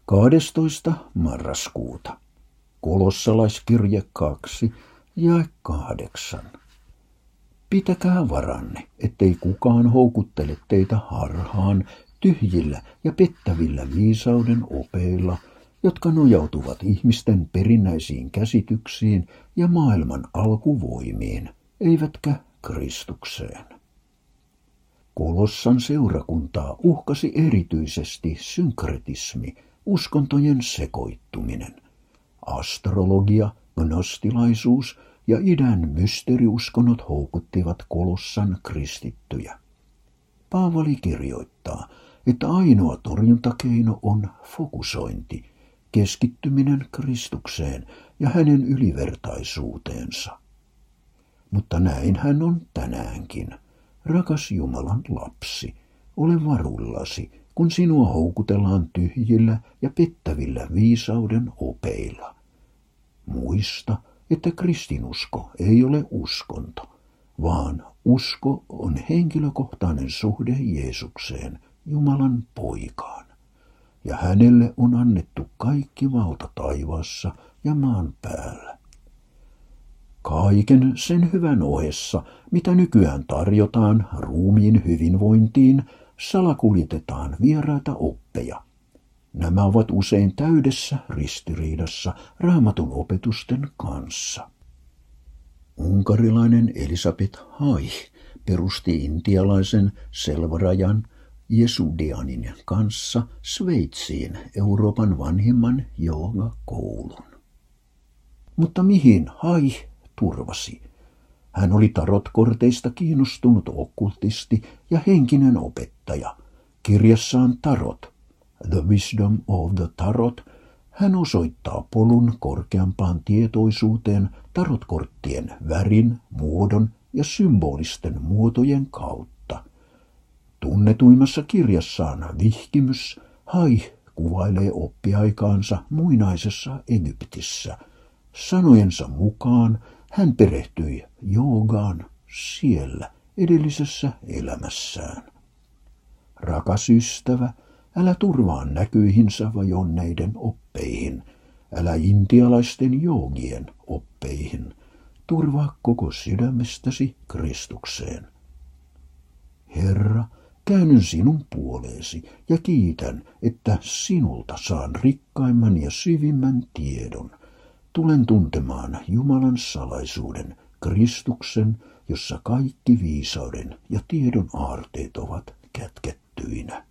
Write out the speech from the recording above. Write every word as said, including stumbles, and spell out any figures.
kahdestoista marraskuuta. Kolossalaiskirje kaksi, jae kahdeksan. Pitäkää varanne, ettei kukaan houkuttele teitä harhaan tyhjillä ja pettävillä viisauden opeilla, jotka nojautuvat ihmisten perinnäisiin käsityksiin ja maailman alkuvoimiin, eivätkä Kristukseen. Kolossan seurakuntaa uhkasi erityisesti synkretismi, uskontojen sekoittuminen. Astrologia, gnostilaisuus ja idän mysteeriuskonnot houkuttivat Kolossan kristittyjä. Paavali kirjoittaa, että ainoa torjuntakeino on fokusointi, keskittyminen Kristukseen ja hänen ylivertaisuuteensa. Mutta näin hän on tänäänkin. Rakas Jumalan lapsi, ole varuillasi, kun sinua houkutellaan tyhjillä ja pettävillä viisauden opeilla. Muista, että kristinusko ei ole uskonto, vaan usko on henkilökohtainen suhde Jeesukseen, Jumalan poikaan. Ja hänelle on annettu kaikki valta taivaassa ja maan päällä. Kaiken sen hyvän ohessa, mitä nykyään tarjotaan ruumiin hyvinvointiin, salakuljetetaan vieraita oppeja. Nämä ovat usein täydessä ristiriidassa Raamatun opetusten kanssa. Unkarilainen Elisabeth Haig perusti intialaisen Selvarajan Jesudianin kanssa Sveitsiin Euroopan vanhimman joogakoulun. Mutta mihin Haig turvasi? Hän oli tarotkorteista kiinnostunut okkultisti ja henkinen opettaja. Kirjassaan Tarot, The Wisdom of the Tarot, hän osoittaa polun korkeampaan tietoisuuteen tarotkorttien värin, muodon ja symbolisten muotojen kautta. Tunnetuimmassa kirjassaan Vihkimys Haig kuvailee oppiaikaansa muinaisessa Egyptissä. Sanojensa mukaan hän perehtyi joogaan siellä edellisessä elämässään. Rakas ystävä, älä turvaa näkyihinsä vajonneiden oppeihin, älä intialaisten joogien oppeihin. Turvaa koko sydämestäsi Kristukseen. Herra, käännyn sinun puoleesi ja kiitän, että sinulta saan rikkaimman ja syvimmän tiedon. Tulen tuntemaan Jumalan salaisuuden, Kristuksen, jossa kaikki viisauden ja tiedon aarteet ovat kätkettyinä.